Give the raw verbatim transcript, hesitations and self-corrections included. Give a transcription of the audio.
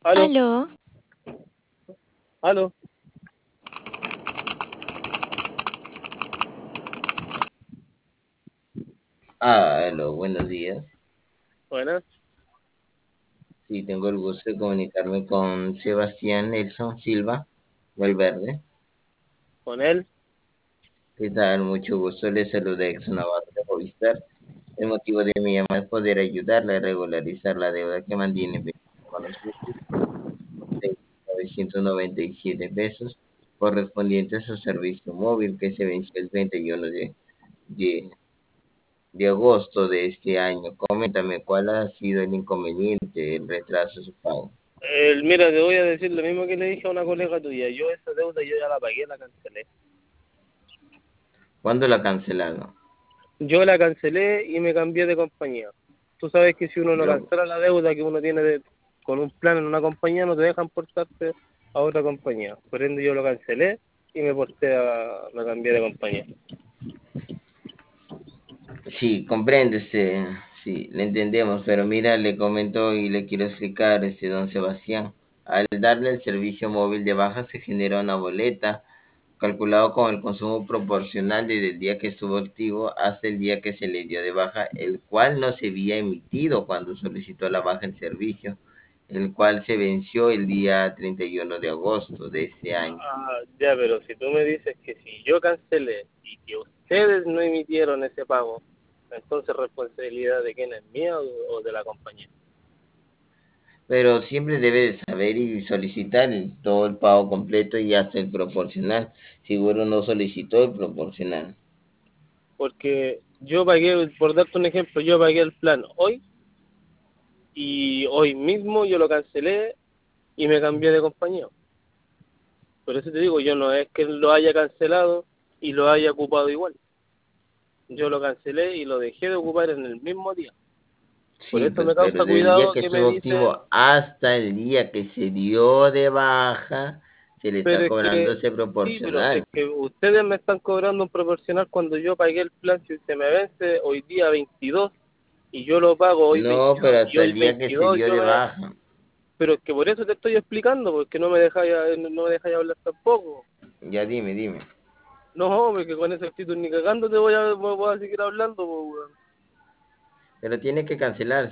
Aló, Aló, aló. Ah, aló, buenos días. Buenas, Sí, tengo el gusto de comunicarme con Sebastián Nelson Silva Valverde. con él. ¿Qué tal? Mucho gusto. Le saluda Ex Navarro de Movistar. El motivo de mi llamada es poder ayudarle a regularizar la deuda que mantiene con nosotros de novecientos noventa y siete pesos correspondiente a su servicio móvil que se venció el treinta y uno de, de, de agosto de este año. Coméntame cuál ha sido el inconveniente, el retraso de su pago. El, mira, te voy a decir lo mismo que le dije a una colega tuya. Yo esa deuda yo ya la pagué, la cancelé. ¿Cuándo la ha cancelado? Yo la cancelé y me cambié de compañía. Tú sabes que si uno no Lo, cancela la deuda que uno tiene de- con un plan en una compañía, no te dejan portarte a otra compañía. Por ende, yo lo cancelé y me porté a, me cambié de compañía. sí, comprende este, sí, le entendemos, pero mira, le comento y le quiero explicar, este, don Sebastián. Al darle el servicio móvil de baja se genera una boleta calculado con el consumo proporcional desde el día que estuvo activo hasta el día que se le dio de baja, el cual no se había emitido cuando solicitó la baja el servicio, el cual se venció el día treinta y uno de agosto de este año. Ah, ya, pero si tú me dices que si yo cancelé y que ustedes no emitieron ese pago, entonces responsabilidad de quién es mía o, o de la compañía. Pero siempre debe de saber y solicitar el- todo el pago completo y hasta el proporcional. Seguro no solicitó el proporcional. Porque yo pagué, por darte un ejemplo, yo pagué el plan hoy y hoy mismo yo lo cancelé y me cambié de compañía. Por eso te digo, yo no es que lo haya cancelado y lo haya ocupado igual. Yo lo cancelé y lo dejé de ocupar en el mismo día. Por Sí, eso pues, me pero causa del día cuidado que que me estuvo dicen, activo hasta el día que se dio de baja, se le está pero es cobrando que, ese sí, pero proporcional. es que ustedes me están cobrando un proporcional cuando yo pagué el plan, si se me vence hoy día veintidós y yo lo pago hoy No, veintidós pero y hasta hoy el día que se veintidós dio yo de me, baja. pero es que por eso te estoy explicando, porque no me dejáis, no me dejáis hablar tampoco. Ya dime, dime. No, porque con esa actitud ni cagando te voy a, voy a seguir hablando, po, weón. Pero tiene que cancelar.